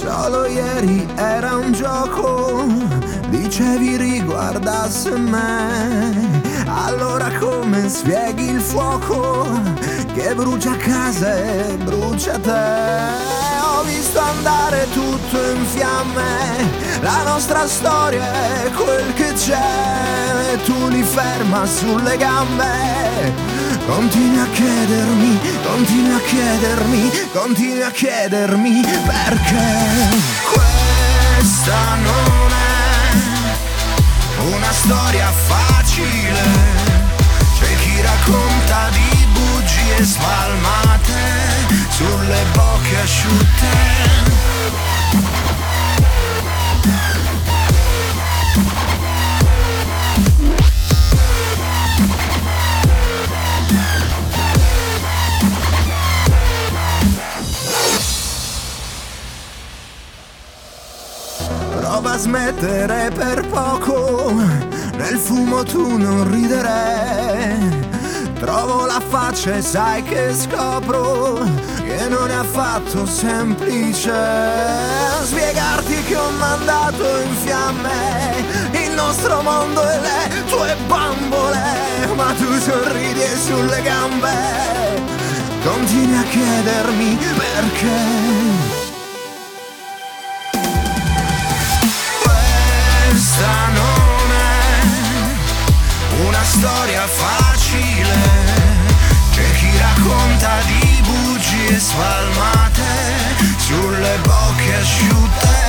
Solo ieri era un gioco, dicevi riguardasse me. Allora come spieghi il fuoco che brucia casa e brucia te? Ho visto andare tutto in fiamme, la nostra storia è quel che c'è, e tu li ferma sulle gambe. Continui a chiedermi, continui a chiedermi, continui a chiedermi perché questa non è una storia facile. C'è chi racconta di bugie spalmate sulle bocche asciutte. Prova a smettere per poco, nel fumo tu non ridere. Trovo la faccia e sai che scopro che non è affatto semplice spiegarti che ho mandato in fiamme il nostro mondo e le tue bambole, ma tu sorridi e sulle gambe continui a chiedermi perché. Questa non è una storia facile, c'è chi racconta di bugie spalmate sulle bocche asciutte.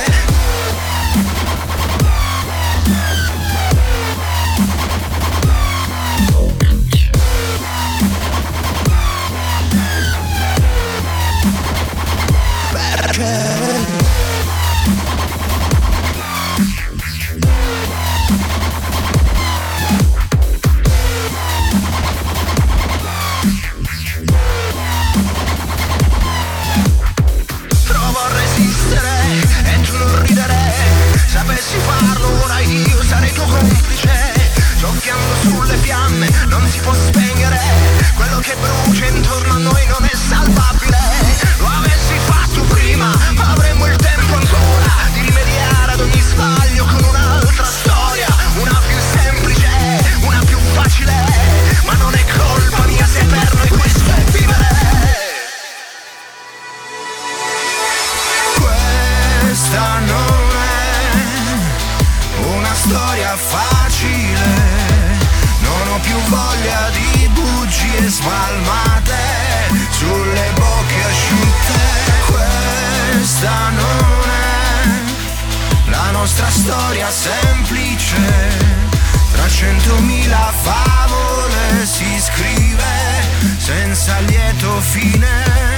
Perché? Sapessi farlo ora io sarei tuo complice. Soffiando sulle fiamme non si può spegnere quello che brucia intorno a noi, non è salvabile. Lo avessi fatto prima avremmo il tempo ancora di rimediare ad ogni sbaglio con un'altra storia, una più semplice, una più facile. Ma non è colpa mia se per noi questo è vivere. Questa non una storia facile, non ho più voglia di bugie spalmate sulle bocche asciutte. Questa non è la nostra storia semplice, tra 100.000 favole si scrive senza lieto fine.